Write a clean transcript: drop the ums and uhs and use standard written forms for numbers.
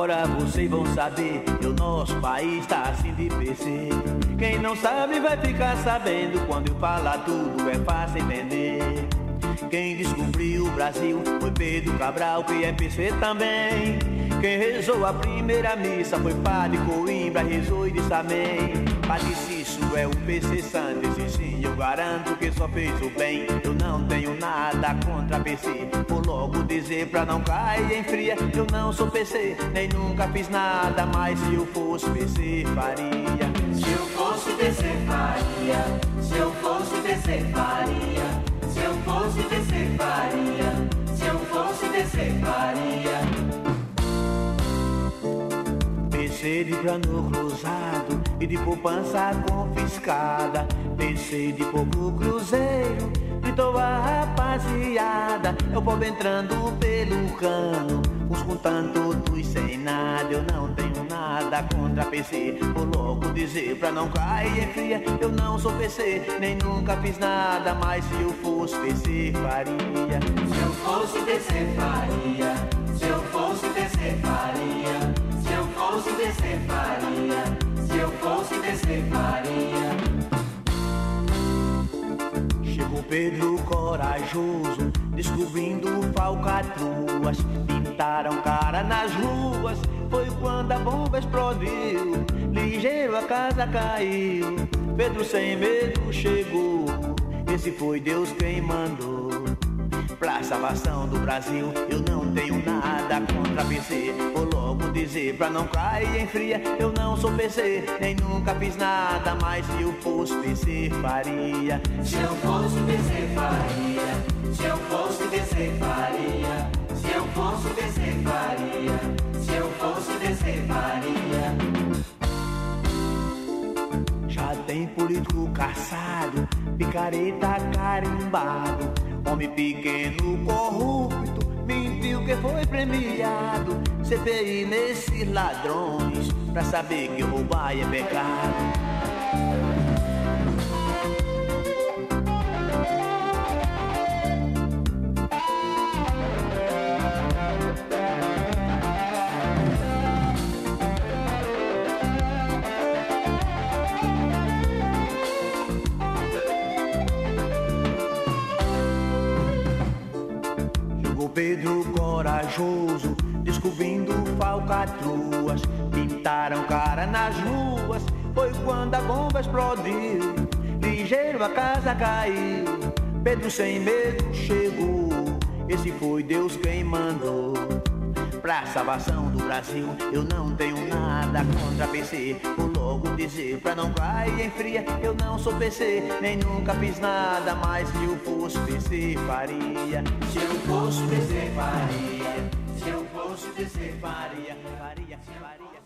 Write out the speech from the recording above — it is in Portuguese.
Agora vocês vão saber que o nosso país tá assim de PC. Quem não sabe vai ficar sabendo. Quando eu falar tudo é fácil entender. Quem descobriu o Brasil foi Pedro Cabral, que é PC também. Quem rezou a primeira missa foi Padre Coimbra, rezou e disse amém. Padre Cícero é um PC santo, esse sim eu garanto que só fez o bem. Eu não tenho nada contra PC, vou logo dizer pra não cair em fria. Eu não sou PC, nem nunca fiz nada, mas se eu fosse PC faria. Se eu fosse PC faria, se eu fosse PC faria, se eu fosse PC faria, se eu fosse PC faria. PC de plano cruzado e de poupança confiscada. PC de pouco cruzeiro, gritou a rapaziada. É o povo entrando pelo cano, uns com tanto, outros sem nada. Eu não tenho nada contra PC, vou logo dizer pra não cair em fria. Eu não sou PC, nem nunca fiz nada, mas se eu fosse PC faria. Se eu fosse PC faria, se eu fosse PC faria, se eu fosse PC faria, se eu fosse PC faria. Chegou Pedro corajoso, descobrindo falcatruas. Pintaram cara nas ruas, foi quando a bomba explodiu. Ligeiro a casa caiu, Pedro sem medo chegou. Esse foi Deus quem mandou pra salvação do Brasil. Eu não tenho nada contra PC, vou logo dizer pra não cair em fria. Eu não sou PC, nem nunca fiz nada, mas se eu fosse PC faria. Se eu fosse PC faria, se eu fosse PC faria, se eu fosse PC faria, se eu fosse PC faria. Já tem político caçado, picareta carimbado, homem pequeno corrupto, mentiu que foi premiado. CPI nesses ladrões, pra saber que roubar é pecado. Pedro corajoso, descobrindo falcatruas. Pintaram cara nas ruas, foi quando a bomba explodiu. Ligeiro a casa caiu, Pedro sem medo chegou. Esse foi Deus quem mandou pra salvação do Brasil. Eu não tenho nada contra PC, vou logo dizer pra não cair em fria. Eu não sou PC, nem nunca fiz nada, mas se eu fosse PC faria. Se eu fosse PC faria, se eu fosse PC faria, faria.